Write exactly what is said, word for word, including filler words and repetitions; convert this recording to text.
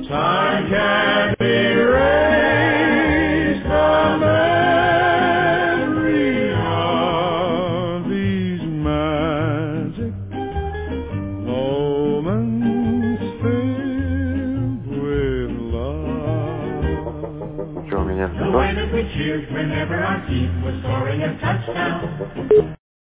Time can't erase the memory of these magic moments filled with love. The way that we cheered whenever our team was scoring a touchdown.